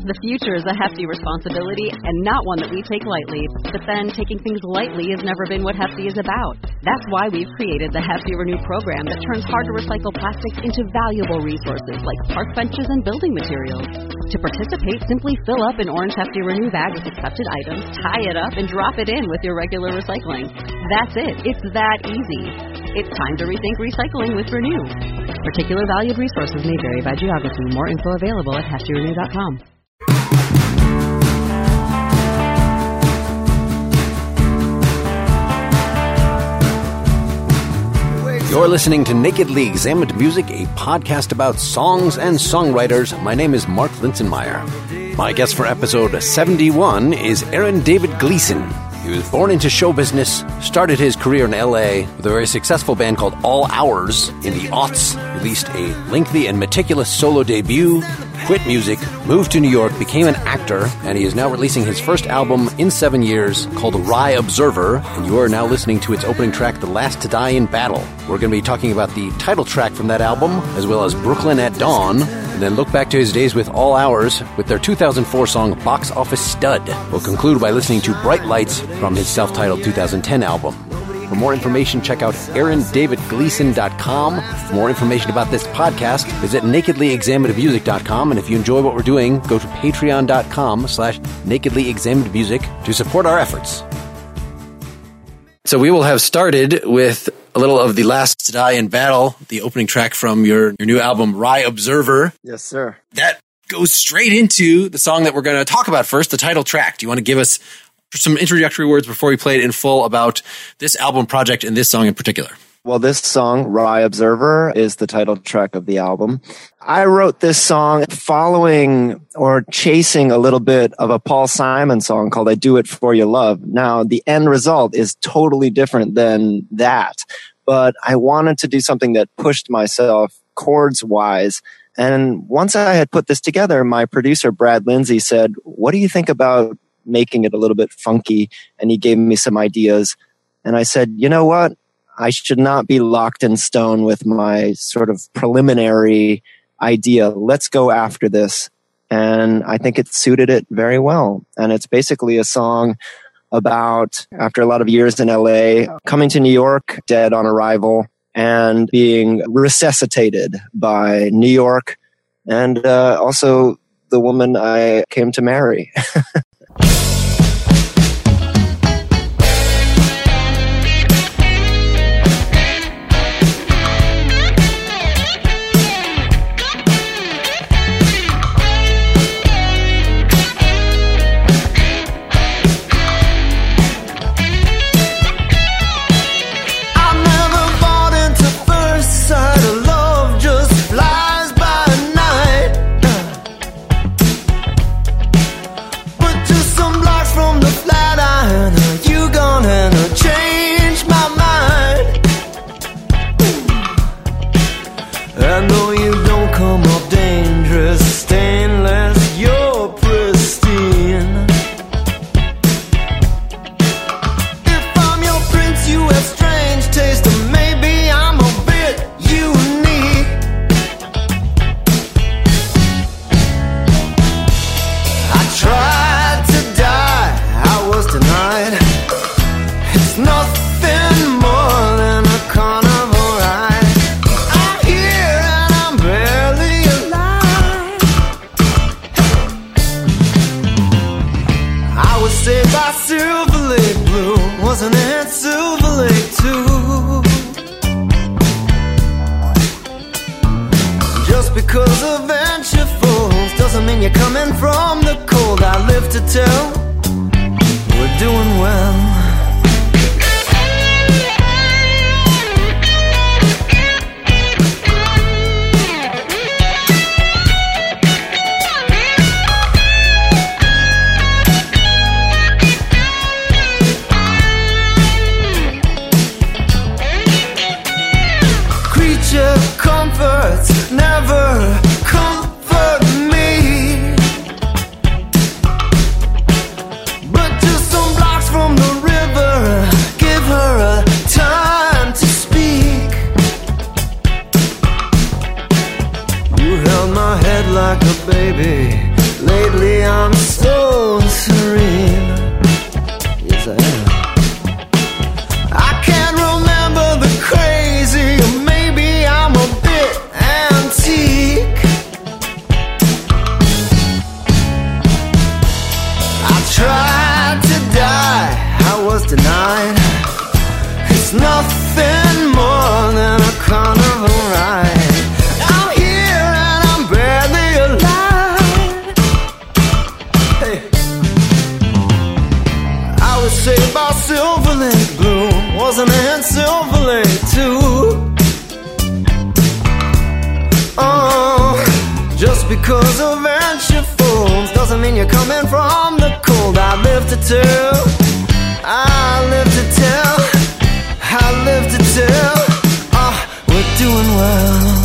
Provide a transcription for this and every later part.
The future is a hefty responsibility and not one that we take lightly. But then, taking things lightly has never been what Hefty is about. That's why we've created the Hefty Renew program that turns hard-to-recycle plastics into valuable resources like park benches and building materials. To participate, simply fill up an orange Hefty Renew bag with accepted items, tie it up, and drop it in with your regular recycling. That's it. It's that easy. It's time to rethink recycling with Renew. Particular valued resources may vary by geography. More info available at heftyrenew.com. You're listening to Nakedly Examined Music, a podcast about songs and songwriters. My name is Mark Linsenmeyer. My guest for episode 71 is Aaron David Gleason. He was born into show business, started his career in LA with a very successful band called All Hours in the aughts, released a lengthy and meticulous solo debut, quit music, moved to New York, became an actor, and he is now releasing his first album in 7 years called Rye Observer, and you are now listening to its opening track, The Last to Die in Battle. We're going to be talking about the title track from that album, as well as Brooklyn at Dawn, and then look back to his days with All Hours with their 2004 song Box Office Stud. We'll conclude by listening to Bright Lights from his self-titled 2010 album. For more information, check out aarondavidgleason.com. For more information about this podcast, visit nakedlyexaminedmusic.com. And if you enjoy what we're doing, go to patreon.com/nakedlyexaminedmusic to support our efforts. So we will have started with a little of The Last to Die in Battle, the opening track from your new album, Rye Observer. Yes, sir. That goes straight into the song that we're going to talk about first, the title track. Do you want to give us some introductory words before we play it in full about this album project and this song in particular? Well, this song, Rye Observer, is the title track of the album. I wrote this song following or chasing a little bit of a Paul Simon song called I Do It For Your Love. Now, the end result is totally different than that, but I wanted to do something that pushed myself chords-wise. And once I had put this together, my producer, Brad Lindsay, said, what do you think about making it a little bit funky? And he gave me some ideas. And I said, you know what? I should not be locked in stone with my sort of preliminary idea. Let's go after this. And I think it suited it very well. And it's basically a song about, after a lot of years in LA, coming to New York, dead on arrival, and being resuscitated by New York and also the woman I came to marry. saved by Silver Lake Bloom. Wasn't in Silver Lake too. Oh, just because of venture fools doesn't mean you're coming from the cold. I live to tell, I live to tell, I live to tell. We're doing well.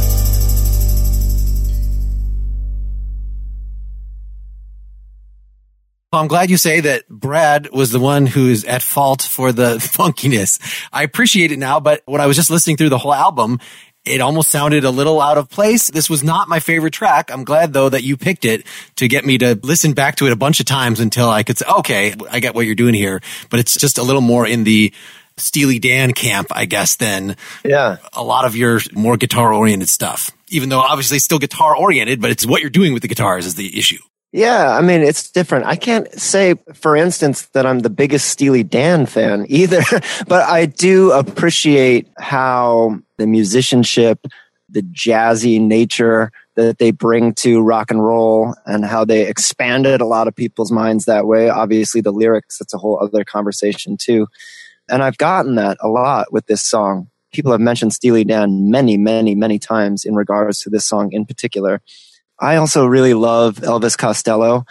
I'm glad you say that Brad was the one who is at fault for the funkiness. I appreciate it now, but when I was just listening through the whole album, it almost sounded a little out of place. This was not my favorite track. I'm glad, though, that you picked it to get me to listen back to it a bunch of times until I could say, okay, I get what you're doing here. But it's just a little more in the Steely Dan camp, I guess, than a lot of your more guitar-oriented stuff. Even though, obviously, it's still guitar-oriented, but it's what you're doing with the guitars is the issue. Yeah, I mean, it's different. I can't say, for instance, that I'm the biggest Steely Dan fan either, but I do appreciate how the musicianship, the jazzy nature that they bring to rock and roll and how they expanded a lot of people's minds that way. Obviously, the lyrics, that's a whole other conversation too. And I've gotten that a lot with this song. People have mentioned Steely Dan many, many, many times in regards to this song in particular. I also really love Elvis Costello,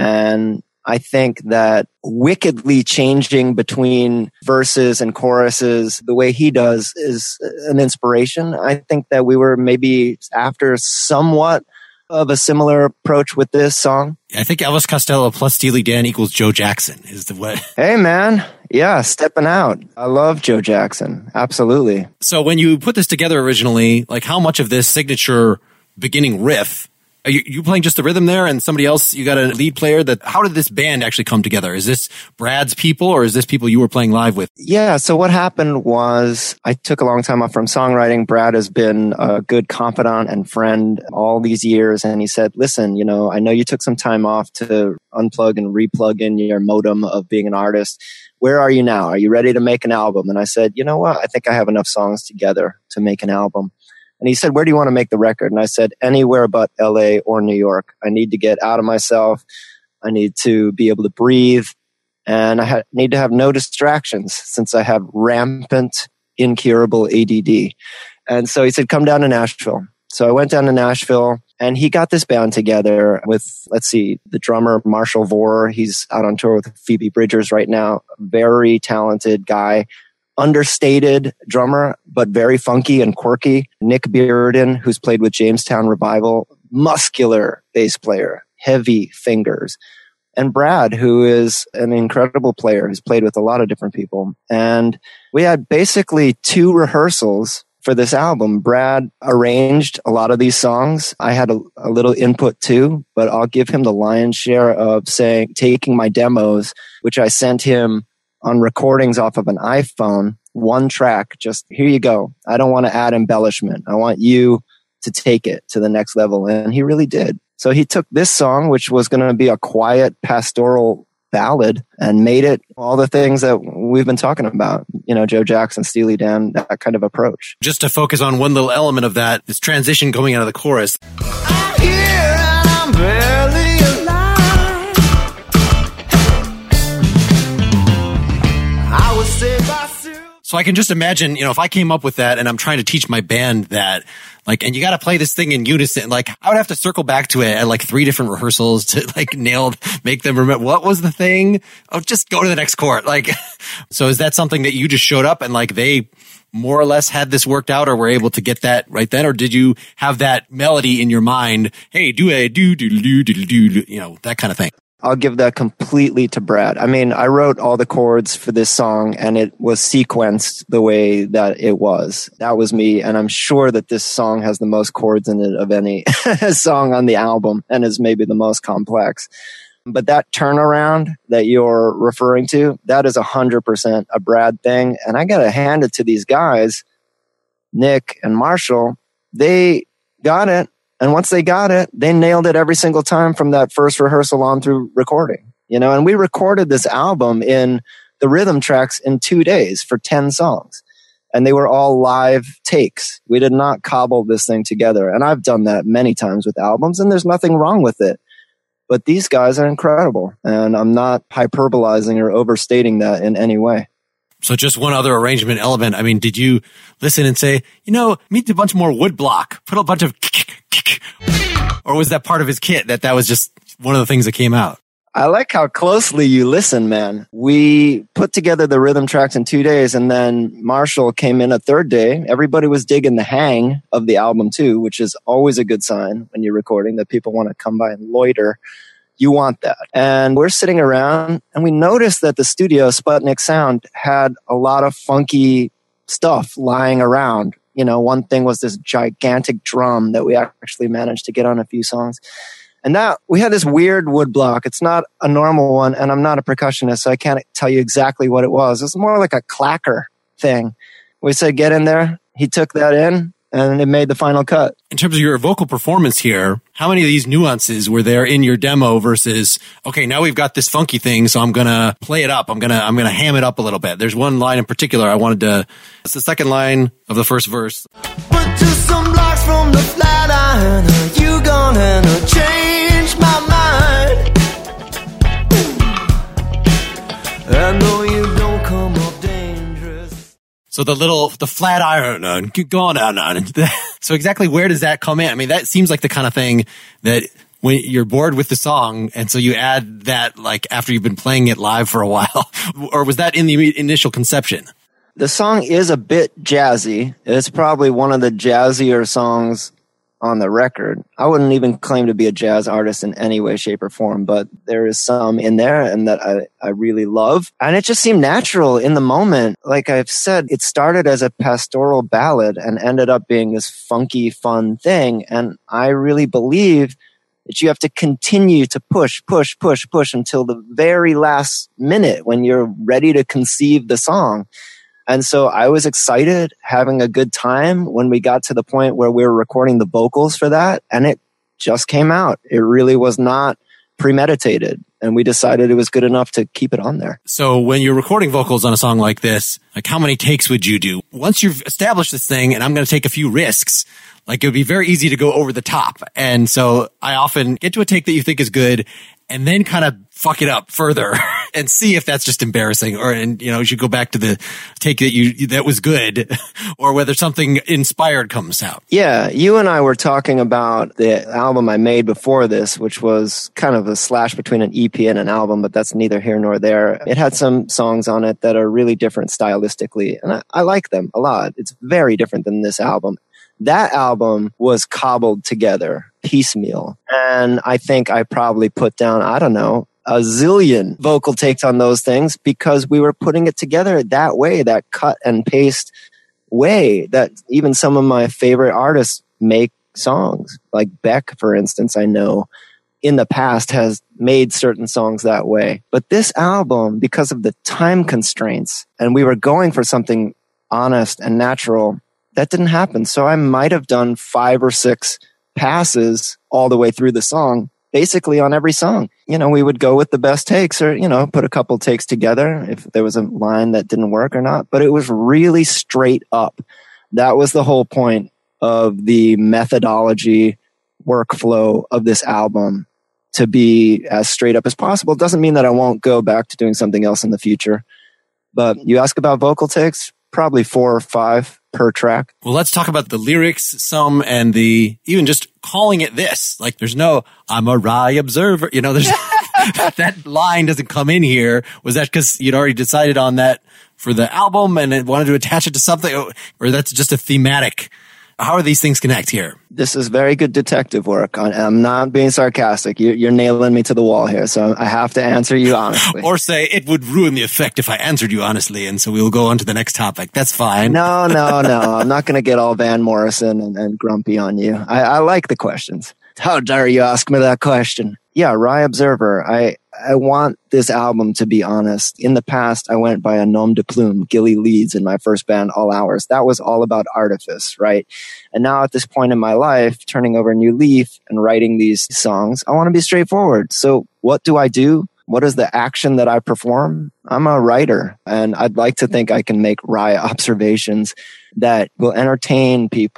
and I think that wickedly changing between verses and choruses the way he does is an inspiration. I think that we were maybe after somewhat of a similar approach with this song. I think Elvis Costello plus Steely Dan equals Joe Jackson is the way. Hey, man. Yeah, stepping out. I love Joe Jackson. Absolutely. So when you put this together originally, like how much of this signature beginning riff, are you playing just the rhythm there and somebody else, you got a lead player? How did this band actually come together? Is this Brad's people or is this people you were playing live with? Yeah, so what happened was I took a long time off from songwriting. Brad has been a good confidant and friend all these years. And he said, listen, I know you took some time off to unplug and replug in your modem of being an artist. Where are you now? Are you ready to make an album? And I said, you know what? I think I have enough songs together to make an album. And he said, where do you want to make the record? And I said, anywhere but LA or New York. I need to get out of myself. I need to be able to breathe. And I need to have no distractions since I have rampant, incurable ADD. And so he said, come down to Nashville. So I went down to Nashville and he got this band together with, the drummer, Marshall Vore. He's out on tour with Phoebe Bridgers right now. Very talented guy. Understated drummer, but very funky and quirky. Nick Bearden, who's played with Jamestown Revival, muscular bass player, heavy fingers. And Brad, who is an incredible player, who's played with a lot of different people. And we had basically 2 rehearsals for this album. Brad arranged a lot of these songs. I had a little input too, but I'll give him the lion's share of taking my demos, which I sent him on recordings off of an iPhone, 1 track, just here you go. I don't want to add embellishment. I want you to take it to the next level. And he really did. So he took this song, which was going to be a quiet pastoral ballad, and made it all the things that we've been talking about. Joe Jackson, Steely Dan, that kind of approach. Just to focus on one little element of that, this transition going out of the chorus. I'm here and I'm barely alive. I was saved by So I can just imagine, if I came up with that and I'm trying to teach my band that, and you got to play this thing in unison, I would have to circle back to it at 3 different rehearsals to make them remember what was the thing. Oh, just go to the next chord. So is that something that you just showed up and they more or less had this worked out or were able to get that right then? Or did you have that melody in your mind? Hey, do a do, that kind of thing. I'll give that completely to Brad. I mean, I wrote all the chords for this song and it was sequenced the way that it was. That was me. And I'm sure that this song has the most chords in it of any song on the album and is maybe the most complex. But that turnaround that you're referring to, that is 100% a Brad thing. And I got to hand it to these guys, Nick and Marshall. They got it. And once they got it, they nailed it every single time from that first rehearsal on through recording, and we recorded this album in the rhythm tracks in 2 days for 10 songs. And they were all live takes. We did not cobble this thing together. And I've done that many times with albums and there's nothing wrong with it. But these guys are incredible, and I'm not hyperbolizing or overstating that in any way. So just one other arrangement element. I mean, did you listen and say, need a bunch more wood block, put a bunch of, or was that part of his kit that was just one of the things that came out? I like how closely you listen, man. We put together the rhythm tracks in 2 days, and then Marshall came in a third day. Everybody was digging the hang of the album too, which is always a good sign when you're recording, that people want to come by and loiter. You want that. And we're sitting around and we noticed that the studio, Sputnik Sound, had a lot of funky stuff lying around. One thing was this gigantic drum that we actually managed to get on a few songs. And that we had this weird wood block. It's not a normal one, and I'm not a percussionist, so I can't tell you exactly what it was. It's more like a clacker thing. We said, get in there. He took that in, and it made the final cut. In terms of your vocal performance here, how many of these nuances were there in your demo versus, okay, now we've got this funky thing, so I'm gonna play it up. I'm gonna ham it up a little bit. There's one line in particular I wanted to. It's the second line of the first verse. But just some blocks from the flat iron, you gonna change my mind. I know you don't come up dangerous. So the flat iron, going on. So exactly where does that come in? I mean, that seems like the kind of thing that when you're bored with the song, and so you add that like after you've been playing it live for a while, or was that in the initial conception? The song is a bit jazzy. It's probably one of the jazzier songs on the record. I wouldn't even claim to be a jazz artist in any way, shape, or form, but there is some in there and that I really love. And it just seemed natural in the moment. Like I've said, it started as a pastoral ballad and ended up being this funky, fun thing. And I really believe that you have to continue to push until the very last minute when you're ready to conceive the song. And so I was excited, having a good time when we got to the point where we were recording the vocals for that, and it just came out. It really was not premeditated, and we decided it was good enough to keep it on there. So when you're recording vocals on a song like this, like how many takes would you do? Once you've established this thing, and I'm going to take a few risks, like it would be very easy to go over the top. And so I often get to a take that you think is good, and then kind of fuck it up further and see if that's just embarrassing, or, and you should go back to the take that was good, or whether something inspired comes out. Yeah. You and I were talking about the album I made before this, which was kind of a slash between an EP and an album, but that's neither here nor there. It had some songs on it that are really different stylistically, and I like them a lot. It's very different than this album. That album was cobbled together piecemeal. And I think I probably put down, I don't know, a zillion vocal takes on those things because we were putting it together that way, that cut and paste way that even some of my favorite artists make songs. Like Beck, for instance, I know in the past has made certain songs that way. But this album, because of the time constraints, and we were going for something honest and natural, that didn't happen. So I might have done 5 or 6 passes all the way through the song, basically on every song. We would go with the best takes or, put a couple takes together if there was a line that didn't work or not. But it was really straight up. That was the whole point of the methodology workflow of this album, to be as straight up as possible. It doesn't mean that I won't go back to doing something else in the future. But you ask about vocal takes, probably 4 or 5 per track. Well, let's talk about the lyrics some, and the even just calling it this. Like there's no, I'm a Rye observer. There's that line doesn't come in here. Was that because you'd already decided on that for the album and wanted to attach it to something, or that's just a thematic? How are these things connect here? This is very good detective work. I'm not being sarcastic. You're nailing me to the wall here, so I have to answer you honestly. Or say, it would ruin the effect if I answered you honestly, and so we'll go on to the next topic. That's fine. No. I'm not going to get all Van Morrison and grumpy on you. I like the questions. How dare you ask me that question? Yeah, Rye Observer. I want this album to be honest. In the past, I went by a nom de plume, Gilly Leeds, in my first band, All Hours. That was all about artifice, right? And now at this point in my life, turning over a new leaf and writing these songs, I want to be straightforward. So what do I do? What is the action that I perform? I'm a writer, and I'd like to think I can make wry observations that will entertain people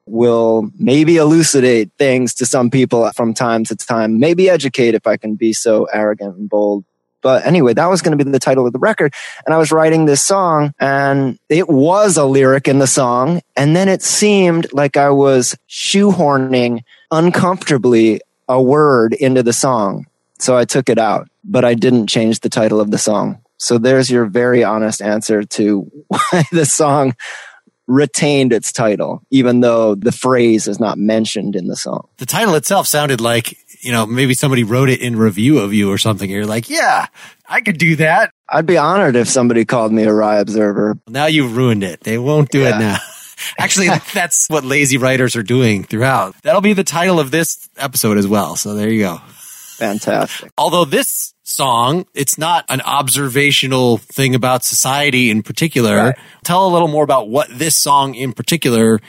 will maybe elucidate things to some people from time to time, maybe educate if I can be so arrogant and bold. But anyway, that was going to be the title of the record. And I was writing this song, and it was a lyric in the song. And then it seemed like I was shoehorning uncomfortably a word into the song. So I took it out, but I didn't change the title of the song. So there's your very honest answer to why the song retained its title, even though the phrase is not mentioned in the song. The title itself sounded like, maybe somebody wrote it in review of you or something. You're like, yeah, I could do that. I'd be honored if somebody called me a Rye Observer. Now you've ruined it. They won't do it now. Actually, that's what lazy writers are doing throughout. That'll be the title of this episode as well. So there you go. Fantastic. Although this song, it's not an observational thing about society in particular. Right. Tell a little more about what this song in particular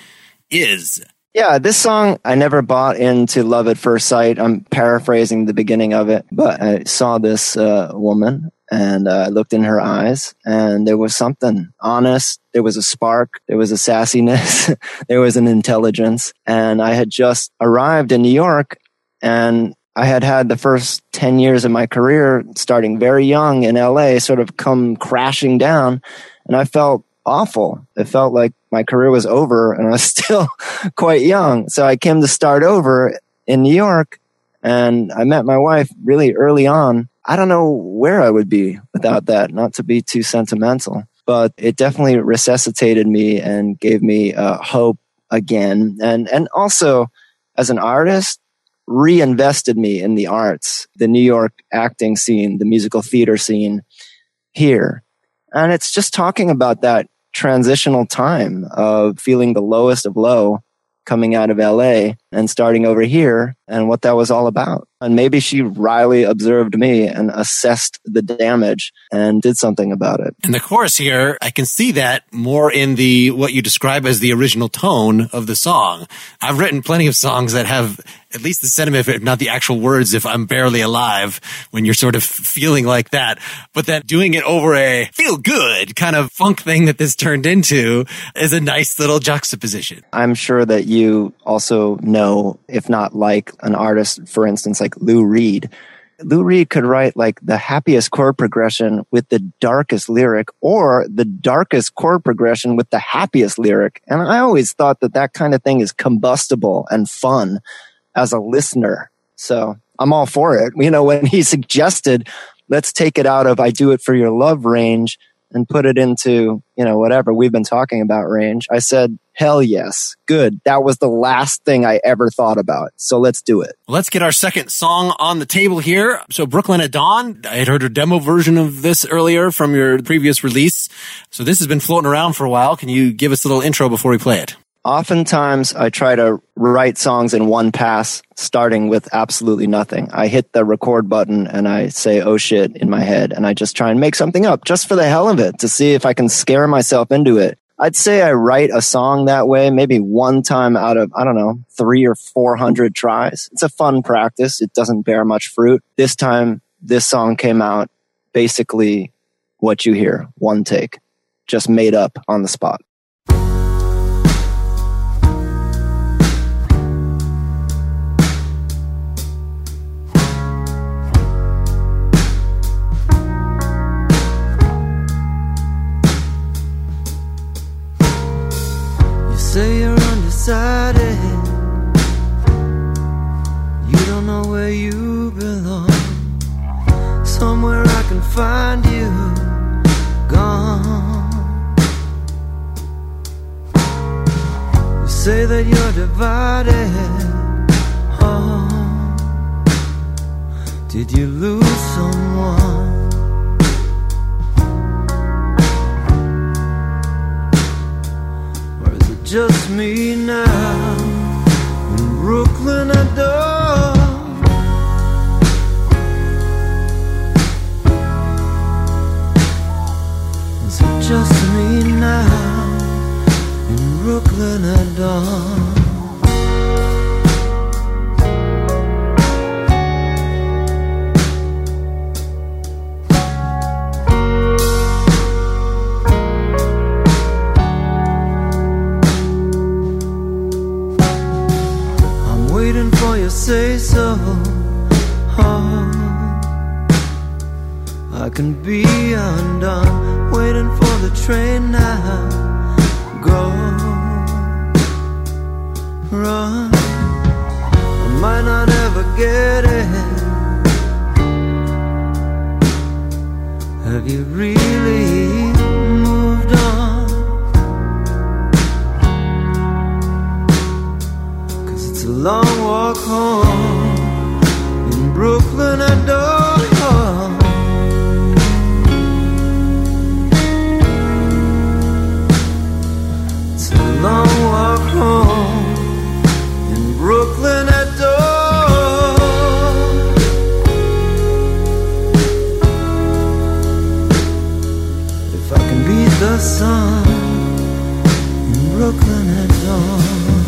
is. Yeah, this song, I never bought into Love at First Sight. I'm paraphrasing the beginning of it, but I saw this woman and I looked in her eyes and there was something honest. There was a spark. There was a sassiness. There was an intelligence. And I had just arrived in New York, and I had the first 10 years of my career, starting very young in LA, sort of come crashing down. And I felt awful. It felt like my career was over, and I was still quite young. So I came to start over in New York, and I met my wife really early on. I don't know where I would be without that, not to be too sentimental, but it definitely resuscitated me and gave me hope again. And also, as an artist, reinvested me in the arts, the New York acting scene, the musical theater scene here. And it's just talking about that transitional time of feeling the lowest of low, coming out of LA and starting over here, and what that was all about. And maybe she wryly observed me and assessed the damage and did something about it. In the chorus here, I can see that more in what you describe as the original tone of the song. I've written plenty of songs that have at least the sentiment, if not the actual words, if I'm barely alive, when you're sort of feeling like that. But then doing it over a feel good kind of funk thing that this turned into is a nice little juxtaposition. I'm sure that you also know, if not like an artist, for instance, like Lou Reed. Lou Reed could write like the happiest chord progression with the darkest lyric, or the darkest chord progression with the happiest lyric. And I always thought that kind of thing is combustible and fun as a listener. So I'm all for it. When he suggested, let's take it out of I Do It For Your Love range and put it into, whatever we've been talking about range, I said, hell yes. Good. That was the last thing I ever thought about. So let's do it. Let's get our second song on the table here. So Brooklyn at Dawn, I had heard a demo version of this earlier from your previous release. So this has been floating around for a while. Can you give us a little intro before we play it? Oftentimes, I try to write songs in one pass, starting with absolutely nothing. I hit the record button and I say, oh shit, in my head. And I just try and make something up just for the hell of it, to see if I can scare myself into it. I'd say I write a song that way maybe one time out of, 300 or 400 tries. It's a fun practice. It doesn't bear much fruit. This time, this song came out basically what you hear, one take, just made up on the spot. Say you're undecided, you don't know where you belong. Somewhere I can find you, gone. You say that you're divided, oh, did you lose someone? Just me now in Brooklyn at dawn. Is it just me now in Brooklyn at dawn? I can be undone, waiting for the train now. Go, run, I might not ever get it. Have you really moved on? 'Cause it's a long walk home in Brooklyn at dawn. It's a long walk home in Brooklyn at dawn. If I can beat the sun in Brooklyn at dawn.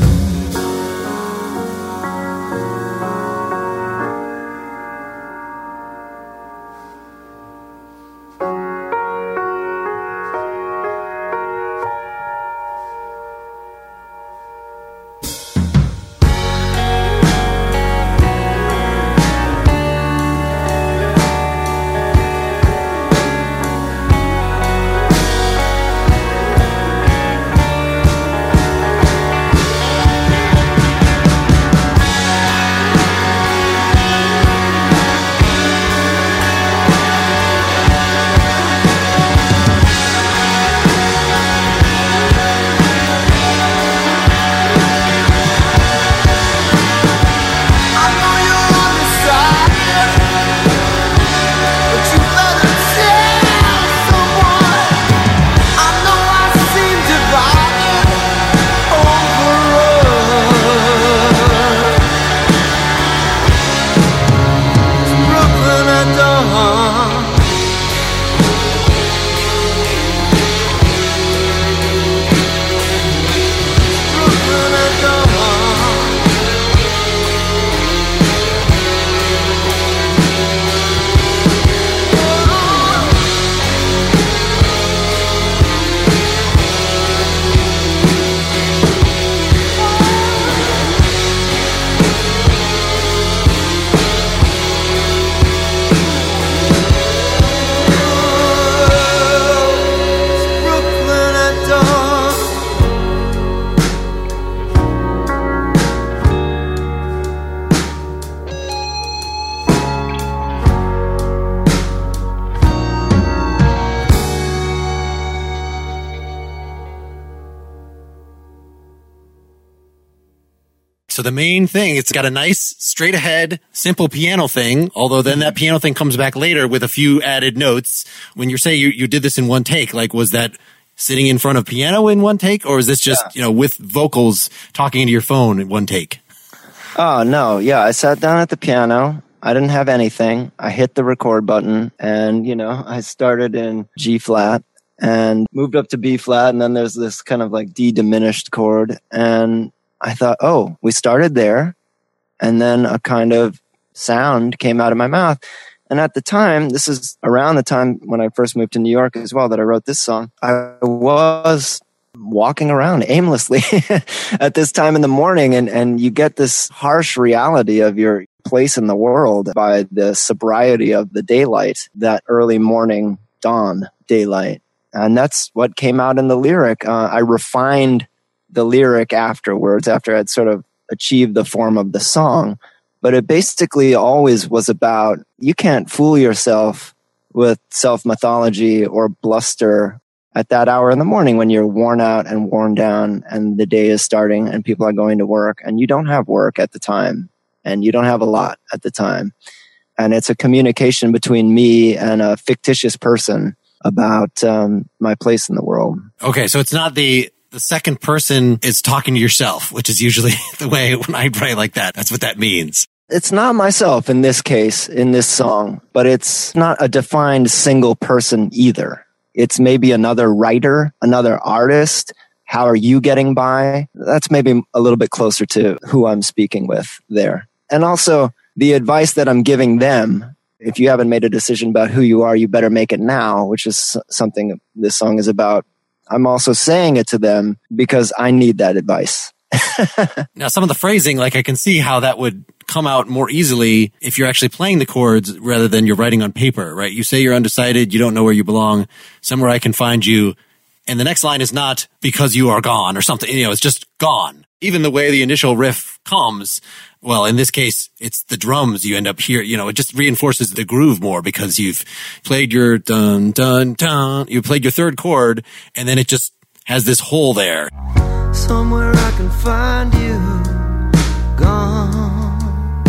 So the main thing, it's got a nice straight ahead, simple piano thing. Although then that piano thing comes back later with a few added notes. When you say you did this in one take, like was that sitting in front of piano in one take, or is this just, with vocals talking into your phone in one take? Oh, no. Yeah. I sat down at the piano. I didn't have anything. I hit the record button and, I started in G flat and moved up to B flat. And then there's this kind of like D diminished chord. And I thought, oh, we started there. And then a kind of sound came out of my mouth. And at the time, this is around the time when I first moved to New York as well that I wrote this song. I was walking around aimlessly at this time in the morning. And you get this harsh reality of your place in the world by the sobriety of the daylight, that early morning dawn daylight. And that's what came out in the lyric. I refined the lyric afterwards, after I'd sort of achieved the form of the song. But it basically always was about, you can't fool yourself with self-mythology or bluster at that hour in the morning when you're worn out and worn down and the day is starting and people are going to work and you don't have work at the time and you don't have a lot at the time. And it's a communication between me and a fictitious person about my place in the world. Okay, so it's not the second person is talking to yourself, which is usually the way when I write like that. That's what that means. It's not myself in this case, in this song, but it's not a defined single person either. It's maybe another writer, another artist. How are you getting by? That's maybe a little bit closer to who I'm speaking with there. And also the advice that I'm giving them, if you haven't made a decision about who you are, you better make it now, which is something this song is about. I'm also saying it to them because I need that advice. Now, some of the phrasing, like I can see how that would come out more easily if you're actually playing the chords rather than you're writing on paper, right? You say you're undecided, you don't know where you belong, somewhere I can find you. And the next line is not because you are gone or something, it's just gone. Even the way the initial riff comes, well, in this case, it's the drums you end up here, it just reinforces the groove more because you've played your dun, dun, dun, you played your third chord, and then it just has this hole there. Somewhere I can find you, gone.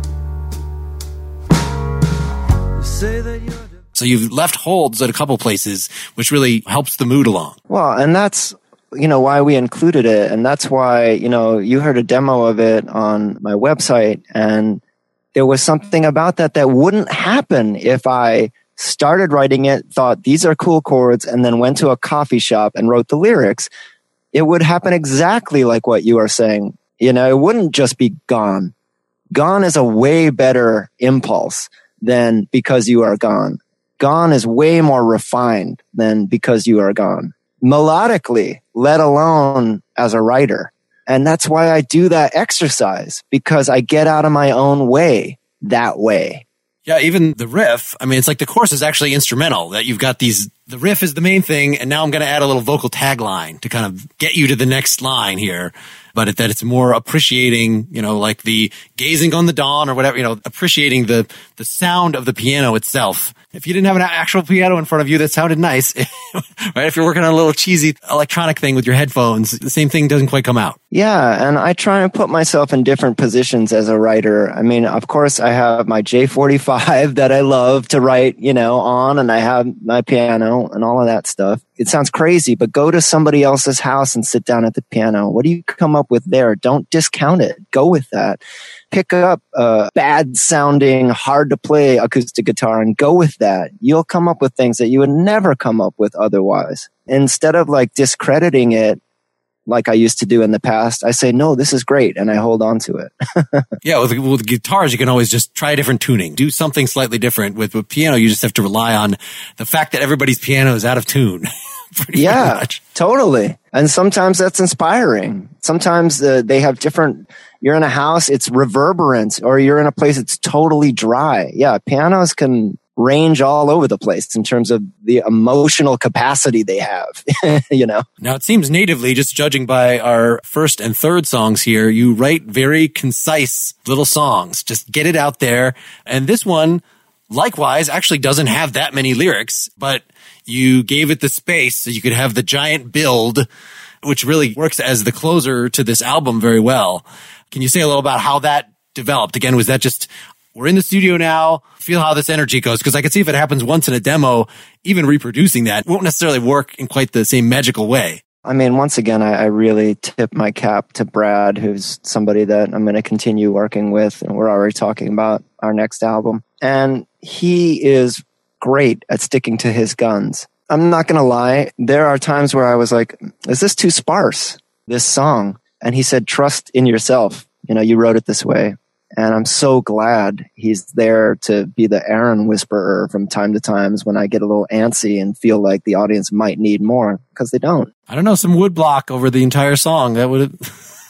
You say that you're... So you've left holds at a couple places, which really helps the mood along. Well, and that's, why we included it. And that's why, you heard a demo of it on my website, and there was something about that wouldn't happen if I started writing it, thought these are cool chords, and then went to a coffee shop and wrote the lyrics. It would happen exactly like what you are saying. It wouldn't just be gone. Gone is a way better impulse than because you are gone. Gone is way more refined than because you are gone. Melodically, let alone as a writer. And that's why I do that exercise, because I get out of my own way that way. Yeah, even the riff, it's like the chorus is actually instrumental, that you've got the riff is the main thing, and now I'm going to add a little vocal tagline to kind of get you to the next line here. But that it's more appreciating, like the gazing on the dawn or whatever, appreciating the sound of the piano itself. If you didn't have an actual piano in front of you that sounded nice, right? If you're working on a little cheesy electronic thing with your headphones, the same thing doesn't quite come out. Yeah, and I try and put myself in different positions as a writer. Of course, I have my J45 that I love to write, on, and I have my piano and all of that stuff. It sounds crazy, but go to somebody else's house and sit down at the piano. What do you come up with there? Don't discount it. Go with that. Pick up a bad sounding, hard to play acoustic guitar and go with that. You'll come up with things that you would never come up with otherwise. Instead of discrediting it like I used to do in the past, I say, no, this is great. And I hold on to it. Yeah. With guitars, you can always just try a different tuning, do something slightly different. With piano, you just have to rely on the fact that everybody's piano is out of tune. Pretty much. Totally. And sometimes that's inspiring. Sometimes they have different, you're in a house, it's reverberant, or you're in a place that's totally dry. Yeah, pianos can range all over the place in terms of the emotional capacity they have, Now, it seems natively, just judging by our first and third songs here, you write very concise little songs. Just get it out there. And this one, likewise, actually doesn't have that many lyrics, but you gave it the space so you could have the giant build, which really works as the closer to this album very well. Can you say a little about how that developed? Again, was that just, we're in the studio now, feel how this energy goes? Because I can see if it happens once in a demo, even reproducing that won't necessarily work in quite the same magical way. Once again, I really tip my cap to Brad, who's somebody that I'm going to continue working with, and we're already talking about our next album. And he is great at sticking to his guns. I'm not going to lie. There are times where I was like, is this too sparse, this song? And he said, trust in yourself. You wrote it this way. And I'm so glad he's there to be the Aaron whisperer from time to times when I get a little antsy and feel like the audience might need more, because they don't. I don't know, some woodblock over the entire song. That would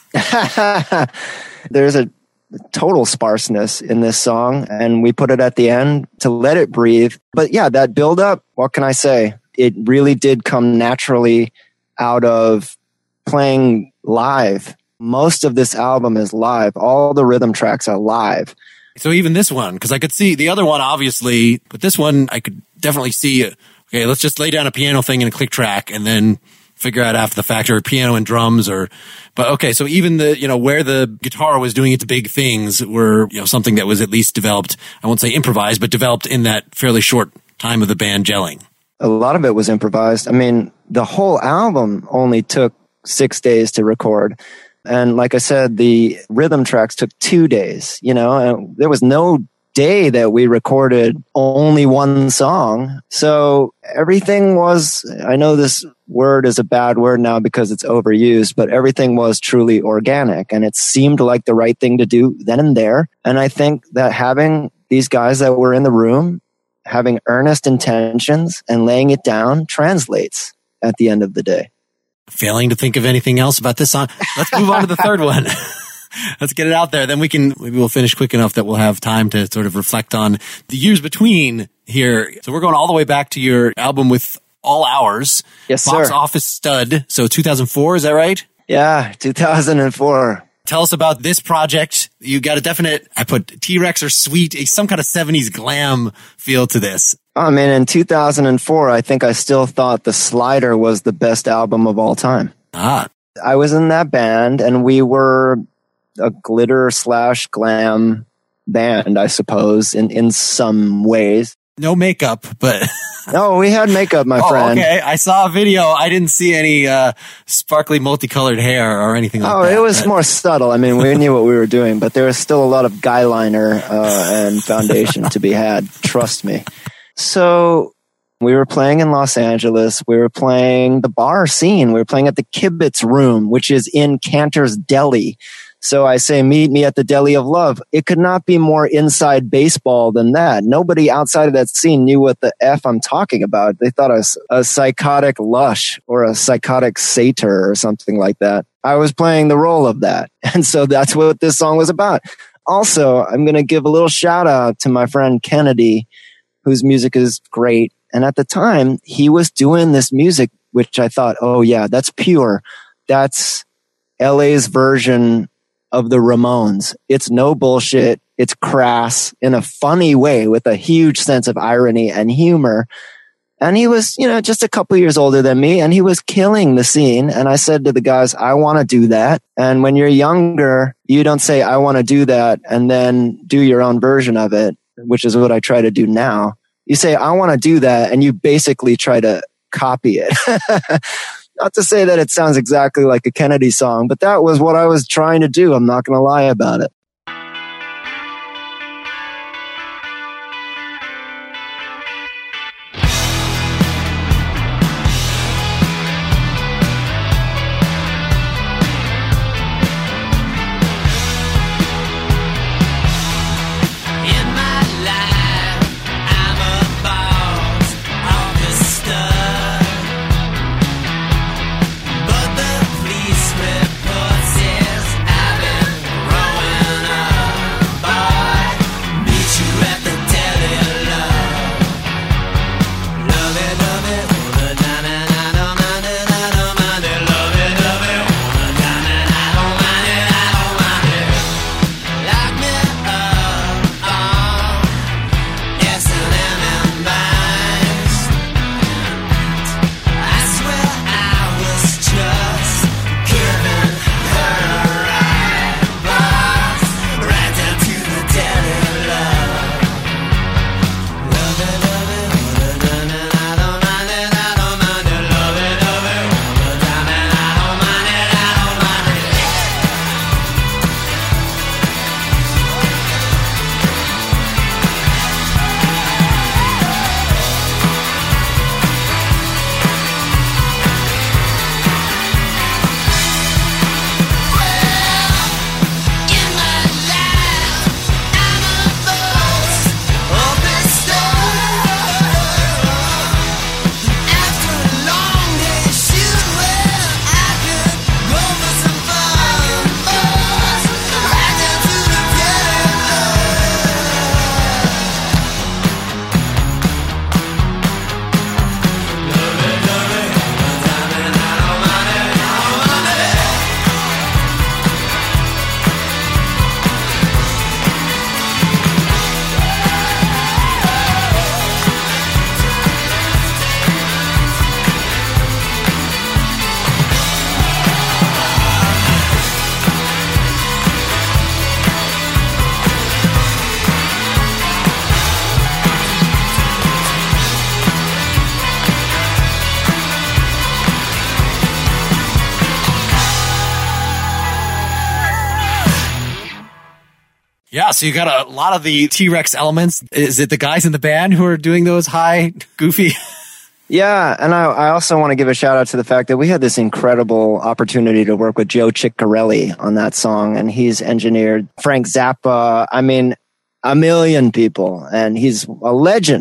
have... There's a total sparseness in this song, and we put it at the end to let it breathe. But yeah, that build up, what can I say? It really did come naturally out of playing live. Most of this album is live. All the rhythm tracks are live. So even this one, because I could see the other one, obviously, but this one, I could definitely see, okay, let's just lay down a piano thing and a click track and then figure out after the fact, or piano and drums, but okay, so even where the guitar was doing its big things were, something that was at least developed, I won't say improvised, but developed in that fairly short time of the band gelling. A lot of it was improvised. The whole album only took 6 days to record. And like I said, the rhythm tracks took 2 days, and there was no day that we recorded only one song. So everything was, I know this word is a bad word now because it's overused, but everything was truly organic, and it seemed like the right thing to do then and there. And I think that having these guys that were in the room, having earnest intentions and laying it down translates at the end of the day. Failing to think of anything else about this song, let's move on to the third one. Let's get it out there. Then maybe we'll finish quick enough that we'll have time to sort of reflect on the years between here. So we're going all the way back to your album with All Hours. Yes, sir. Box office stud. So 2004, is that right? Yeah, 2004. Tell us about this project. You got a definite, I put T-Rex or Sweet, some kind of 70s glam feel to this. I mean, in 2004, I think I still thought The Slider was the best album of all time. Ah. I was in that band, and we were a glitter/glam band, I suppose, in some ways. No makeup, but... No, we had makeup, my friend. Okay. I saw a video. I didn't see any sparkly multicolored hair or anything like that. Oh, it was more subtle. I mean, we knew what we were doing, but there was still a lot of guy liner and foundation to be had. Trust me. So we were playing in Los Angeles. We were playing the bar scene. We were playing at the Kibitz Room, which is in Cantor's Deli. So I say, meet me at the Deli of Love. It could not be more inside baseball than that. Nobody outside of that scene knew what the F I'm talking about. They thought I was a psychotic lush or a psychotic satyr or something like that. I was playing the role of that. And so that's what this song was about. Also, I'm going to give a little shout out to my friend Kennedy, whose music is great. And at the time, he was doing this music, which I thought, oh yeah, that's pure. That's LA's version of the Ramones. It's no bullshit. It's crass in a funny way with a huge sense of irony and humor. And he was, just a couple years older than me, and he was killing the scene. And I said to the guys, I want to do that. And when you're younger, you don't say, I want to do that, and then do your own version of it, which is what I try to do now. You say, I want to do that, and you basically try to copy it. Not to say that it sounds exactly like a Kennedy song, but that was what I was trying to do. I'm not going to lie about it. Yeah, so you got a lot of the T-Rex elements. Is it the guys in the band who are doing those high, goofy? Yeah, and I also want to give a shout out to the fact that we had this incredible opportunity to work with Joe Ciccarelli on that song, and he's engineered Frank Zappa. I mean, a million people, and he's a legend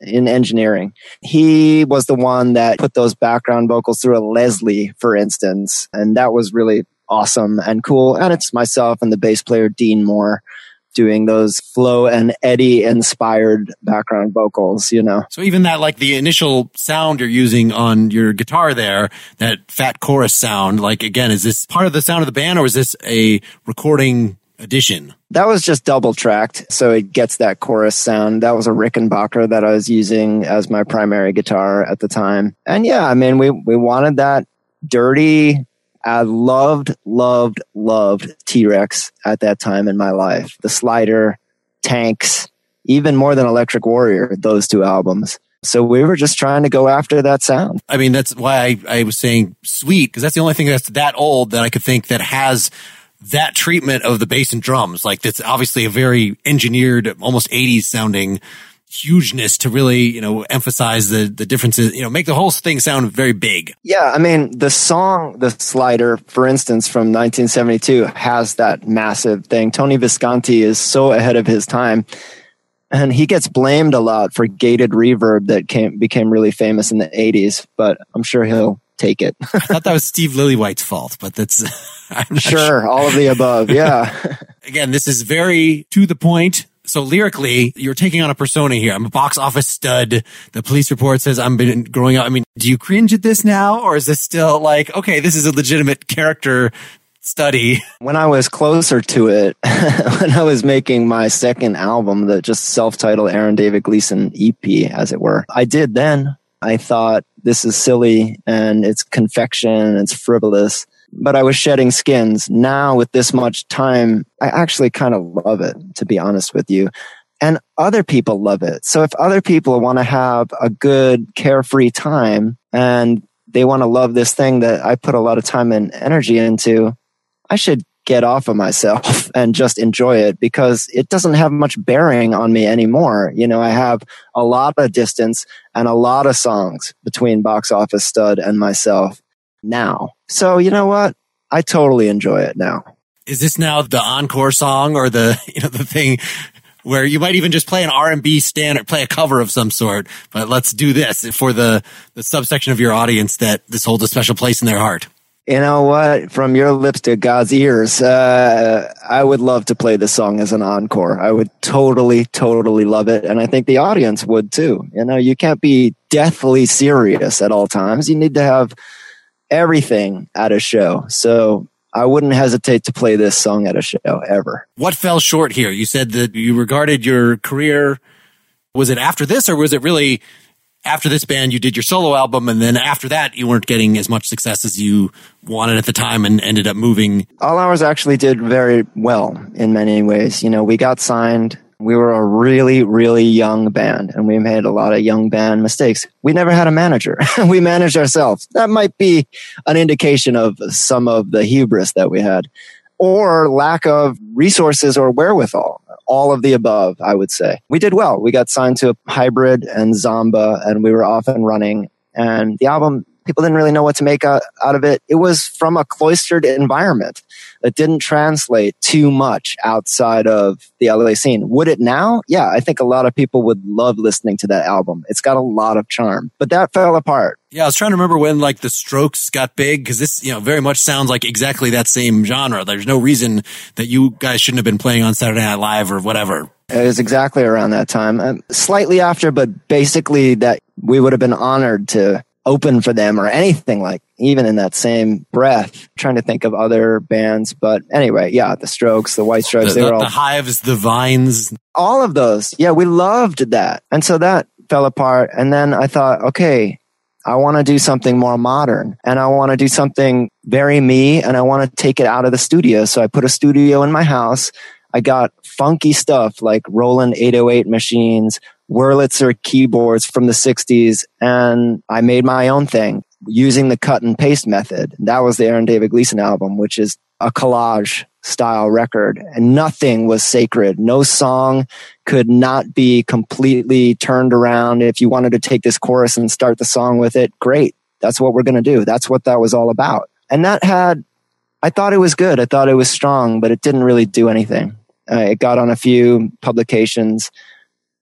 in engineering. He was the one that put those background vocals through a Leslie, for instance. And that was really awesome and cool. And it's myself and the bass player, Dean Moore, doing those Flo and Eddie inspired background vocals, you know. So even that, like the initial sound you're using on your guitar there, that fat chorus sound, like again, is this part of the sound of the band or is this a recording addition? That was just double tracked, so it gets that chorus sound. That was a Rickenbacker that I was using as my primary guitar at the time. And yeah, I mean, we wanted that dirty. I loved T-Rex at that time in my life. The Slider, Tanks, even more than Electric Warrior, those two albums. So we were just trying to go after that sound. I mean, that's why I was saying Sweet, because that's the only thing that's that old that I could think that has that treatment of the bass and drums. Like, that's obviously a very engineered, almost 80s sounding hugeness to really, you know, emphasize the differences, you know, make the whole thing sound very big. Yeah, I mean, the song, The Slider, for instance, from 1972 has that massive thing. Tony Visconti is so ahead of his time, and he gets blamed a lot for gated reverb that became really famous in the 80s, but I'm sure he'll take it. I thought that was Steve Lillywhite's fault, but that's... I'm sure, all of the above, yeah. Again, this is very to the point. So lyrically, you're taking on a persona here. I'm a box office stud. The police report says I've been growing up. I mean, do you cringe at this now? Or is this still like, okay, this is a legitimate character study? When I was closer to it, when I was making my second album, the just self-titled Aaron David Gleason EP, as it were, I did then. I thought, this is silly and it's confection and it's frivolous. But I was shedding skins. Now, with this much time, I actually kind of love it, to be honest with you. And other people love it. So if other people want to have a good, carefree time and they want to love this thing that I put a lot of time and energy into, I should get off of myself and just enjoy it, because it doesn't have much bearing on me anymore. You know, I have a lot of distance and a lot of songs between Box Office Stud and myself now. So you know what? I totally enjoy it now. Is this now the encore song or the, you know, the thing where you might even just play an R&B standard, play a cover of some sort, but let's do this for the subsection of your audience that this holds a special place in their heart? You know what? From your lips to God's ears, I would love to play this song as an encore. I would totally love it. And I think the audience would too. You know, you can't be deathly serious at all times. You need to have everything at a show. So I wouldn't hesitate to play this song at a show ever. What fell short here? You said that you regarded your career, was it after this, or was it really after this band you did your solo album and then after that you weren't getting as much success as you wanted at the time and ended up moving? All Hours actually did very well in many ways. You know, we got signed. We were a really young band, and we made a lot of young band mistakes. We never had a manager. We managed ourselves. That might be an indication of some of the hubris that we had, or lack of resources or wherewithal. All of the above, I would say. We did well. We got signed to Hybrid and Zomba, and we were off and running. And the album, people didn't really know what to make out of it. It was from a cloistered environment that didn't translate too much outside of the LA scene. Would it now? Yeah, I think a lot of people would love listening to that album. It's got a lot of charm, but that fell apart. Yeah, I was trying to remember when like the Strokes got big, because this, you know, very much sounds like exactly that same genre. There's no reason that you guys shouldn't have been playing on Saturday Night Live or whatever. It was exactly around that time, slightly after, but basically that we would have been honored to open for them or anything, like even in that same breath. Trying to think of other bands, but anyway, yeah, the Strokes, the White Stripes, they were all the Hives, the Vines, all of those. Yeah, we loved that, and so that fell apart. And then I thought, okay, I want to do something more modern, and I want to do something very me, and I want to take it out of the studio. So I put a studio in my house. I got funky stuff like Roland 808 machines, Wurlitzer keyboards from the 60s, and I made my own thing using the cut and paste method. That was the Aaron David Gleason album, which is a collage style record, and nothing was sacred. No song could not be completely turned around. If you wanted to take this chorus and start the song with it, great. That's what we're going to do. That's what that was all about. And that had, I thought it was good. I thought it was strong, but it didn't really do anything. It got on a few publications,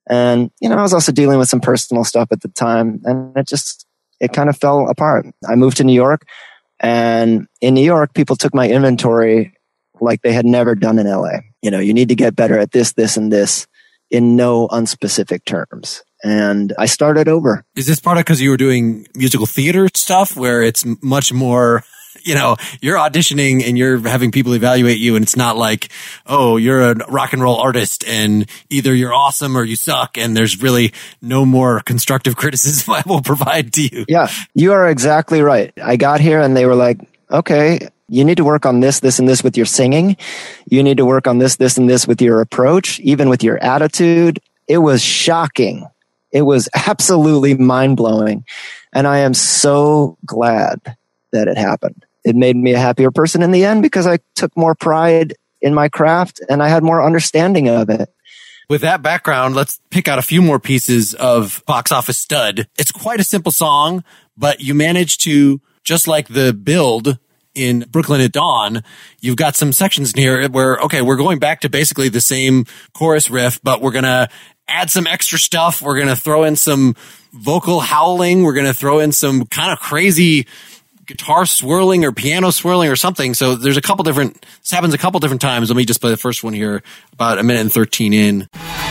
And, I was also dealing with some personal stuff at the time, and it kind of fell apart. I moved to New York, and in New York, people took my inventory like they had never done in LA. You need to get better at this, this, and this in no unspecific terms. And I started over. Is this part of because you were doing musical theater stuff where it's much more, you're auditioning and you're having people evaluate you, and it's not like, oh, you're a rock and roll artist and either you're awesome or you suck, and there's really no more constructive criticism I will provide to you. Yeah, you are exactly right. I got here and they were like, okay, you need to work on this, this, and this with your singing. You need to work on this, this, and this with your approach, even with your attitude. It was shocking. It was absolutely mind-blowing. And I am so glad that it happened. It made me a happier person in the end because I took more pride in my craft and I had more understanding of it. With that background, let's pick out a few more pieces of Box Office Stud. It's quite a simple song, but you managed to, just like the build in Brooklyn at Dawn, you've got some sections in here where, okay, we're going back to basically the same chorus riff, but we're going to add some extra stuff. We're going to throw in some vocal howling. We're going to throw in some kind of crazy guitar swirling or piano swirling or something. So there's this happens a couple different times. Let me just play the first one here, about a minute and 13 in.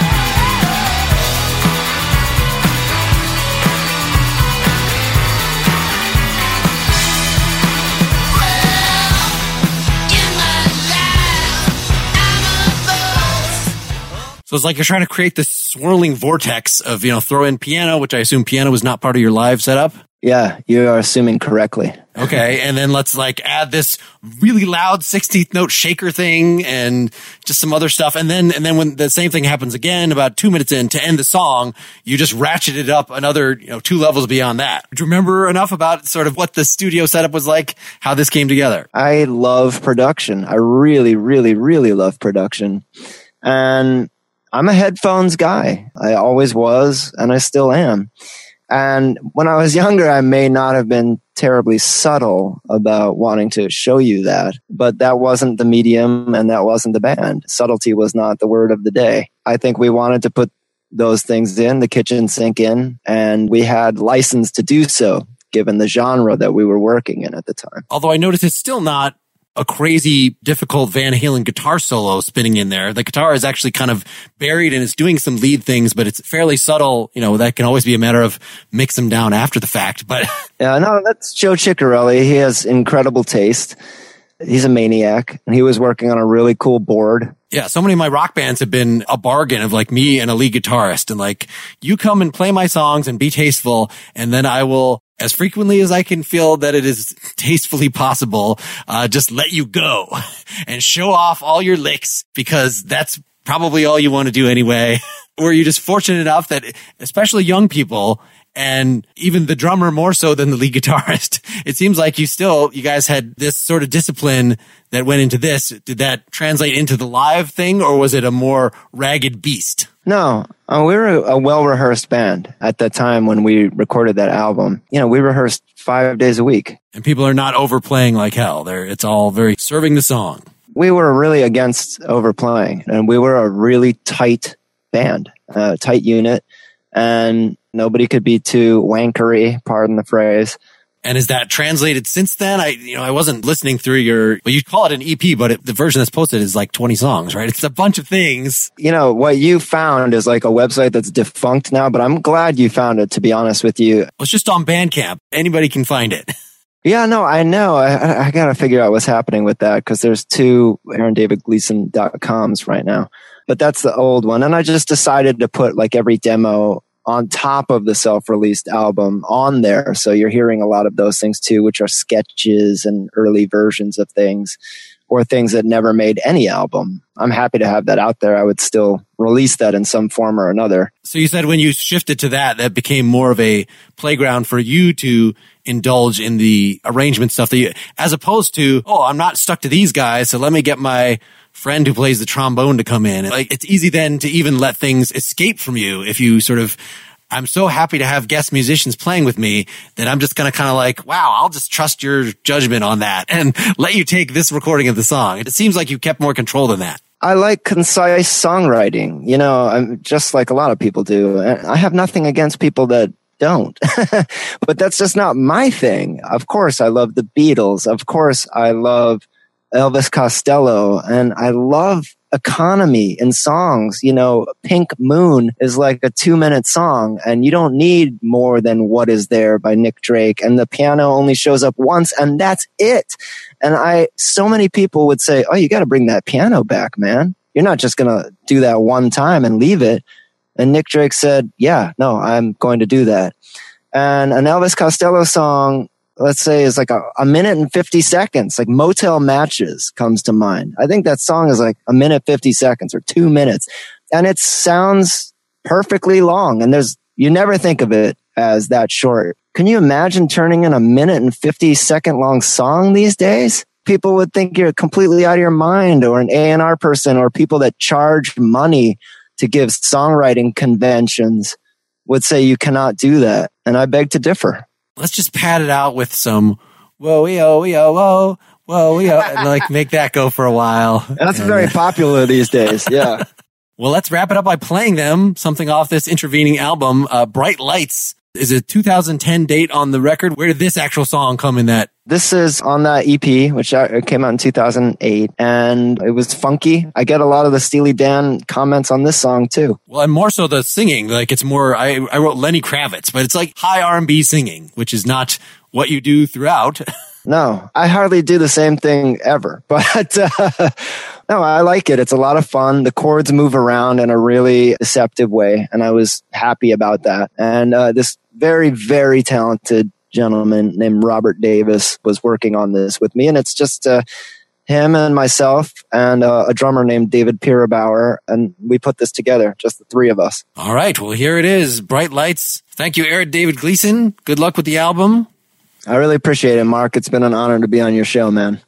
So it's like you're trying to create this swirling vortex of, throw in piano, which I assume piano was not part of your live setup. Yeah, you are assuming correctly. Okay, and then let's add this really loud 16th note shaker thing and just some other stuff. And then when the same thing happens again, about 2 minutes in to end the song, you just ratchet it up another, 2 levels beyond that. Do you remember enough about sort of what the studio setup was like, how this came together? I love production. I really, really, really love production. And I'm a headphones guy. I always was, and I still am. And when I was younger, I may not have been terribly subtle about wanting to show you that, but that wasn't the medium and that wasn't the band. Subtlety was not the word of the day. I think we wanted to put those things in, the kitchen sink in, and we had license to do so, given the genre that we were working in at the time. Although I noticed it's still not a crazy, difficult Van Halen guitar solo spinning in there. The guitar is actually kind of buried and it's doing some lead things, but it's fairly subtle. That can always be a matter of mix them down after the fact. But yeah, no, that's Joe Ciccarelli. He has incredible taste. He's a maniac, and he was working on a really cool board. Yeah, so many of my rock bands have been a bargain of me and a lead guitarist, and you come and play my songs and be tasteful, and then I will, as frequently as I can feel that it is tastefully possible, just let you go and show off all your licks, because that's probably all you want to do anyway. Or you're just fortunate enough that, especially young people, and even the drummer more so than the lead guitarist, it seems like you guys had this sort of discipline that went into this. Did that translate into the live thing, or was it a more ragged beast? No, we were a well-rehearsed band at that time when we recorded that album. We rehearsed 5 days a week. And people are not overplaying like hell. It's all very serving the song. We were really against overplaying, and we were a really tight band, tight unit, and nobody could be too wankery, pardon the phrase. And is that translated since then? I wasn't listening through you call it an EP, but the version that's posted is 20 songs, right? It's a bunch of things. What you found is a website that's defunct now, but I'm glad you found it, to be honest with you. It's just on Bandcamp. Anybody can find it. Yeah, no, I know. I got to figure out what's happening with that, because there's 2 AaronDavidGleason.coms right now. But that's the old one. And I just decided to put every demo on top of the self-released album on there. So you're hearing a lot of those things too, which are sketches and early versions of things, or things that never made any album. I'm happy to have that out there. I would still release that in some form or another. So you said when you shifted to that became more of a playground for you to indulge in the arrangement stuff as opposed to, I'm not stuck to these guys, so let me get my friend who plays the trombone to come in. It's easy then to even let things escape from you if you sort of, I'm so happy to have guest musicians playing with me that I'm just going to kind of wow, I'll just trust your judgment on that and let you take this recording of the song. It seems like you kept more control than that. I like concise songwriting. You know, I'm just like a lot of people do. And I have nothing against people that don't, but that's just not my thing. Of course, I love the Beatles. Of course, I love Elvis Costello, and I love economy in songs. You know, Pink Moon is like a 2-minute song, and you don't need more than What Is There by Nick Drake, and the piano only shows up once, and that's it. And so many people would say, oh, you got to bring that piano back, man. You're not just going to do that one time and leave it. And Nick Drake said, yeah, no, I'm going to do that. And an Elvis Costello song, let's say, is like a minute and 50 seconds, like Motel Matches comes to mind. I think that song is like a minute, 50 seconds or 2 minutes. And it sounds perfectly long. And you never think of it as that short. Can you imagine turning in a minute and 50 second long song these days? People would think you're completely out of your mind, or an A&R person, or people that charge money to give songwriting conventions would say you cannot do that. And I beg to differ. Let's just pad it out with some whoa, whoa, whoa, whoa, whoa, and like make that go for a while. That's very popular these days. Yeah. Well, let's wrap it up by playing them something off this intervening album. Bright Lights is a 2010 date on the record. Where did this actual song come in that? This is on that EP, which came out in 2008, and it was funky. I get a lot of the Steely Dan comments on this song too. Well, and more so the singing. Like, it's more, I wrote Lenny Kravitz, but it's like high R&B singing, which is not what you do throughout. No, I hardly do the same thing ever, but no, I like it. It's a lot of fun. The chords move around in a really deceptive way, and I was happy about that. And this very, very talented gentleman named Robert Davis was working on this with me, and it's just him and myself and a drummer named David Pierabauer, and we put this together, just the three of us. All right, well, here it is, Bright Lights. Thank you, Aaron David Gleason. Good luck with the album. I really appreciate it, Mark. It's been an honor to be on your show, man.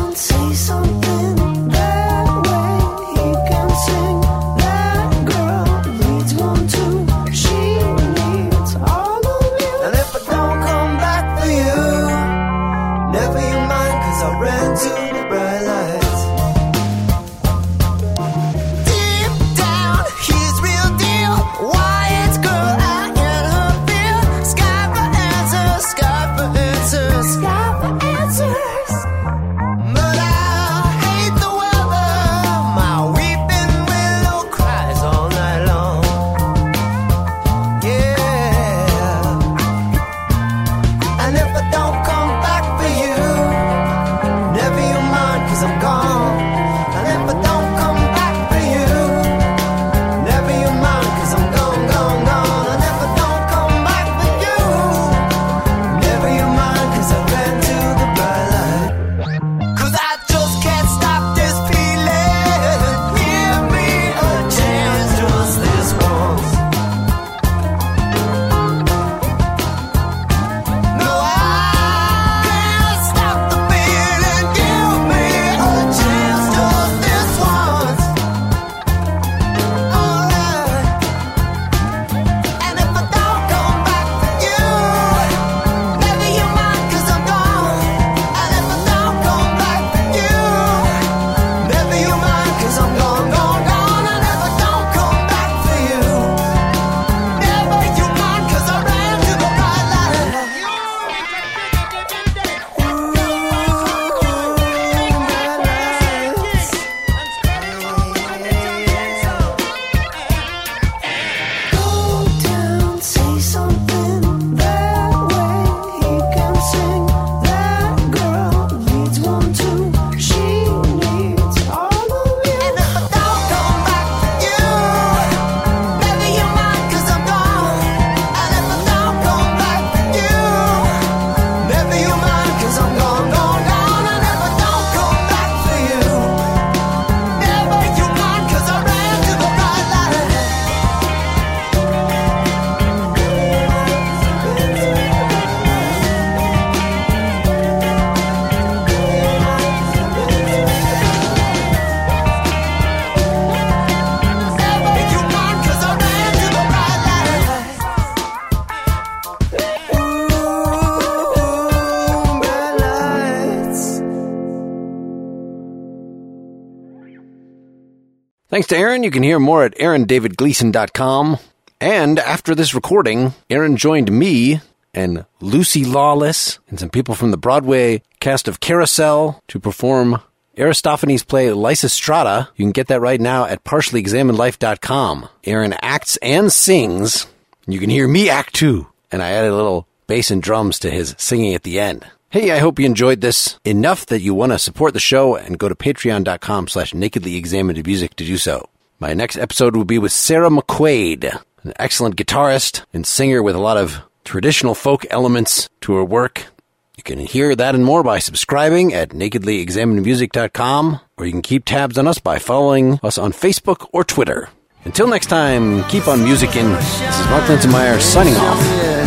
Girl Thanks to Aaron. You can hear more at aarondavidgleason.com. And after this recording, Aaron joined me and Lucy Lawless and some people from the Broadway cast of Carousel to perform Aristophanes' play Lysistrata. You can get that right now at partiallyexaminedlife.com. Aaron acts and sings. You can hear me act too. And I added a little bass and drums to his singing at the end. Hey, I hope you enjoyed this enough that you want to support the show and go to patreon.com/nakedlyexaminedmusic to do so. My next episode will be with Sarah McQuaid, an excellent guitarist and singer with a lot of traditional folk elements to her work. You can hear that and more by subscribing at nakedlyexaminedmusic.com, or you can keep tabs on us by following us on Facebook or Twitter. Until next time, keep on musicking. This is Mark Linsenmeyer signing off.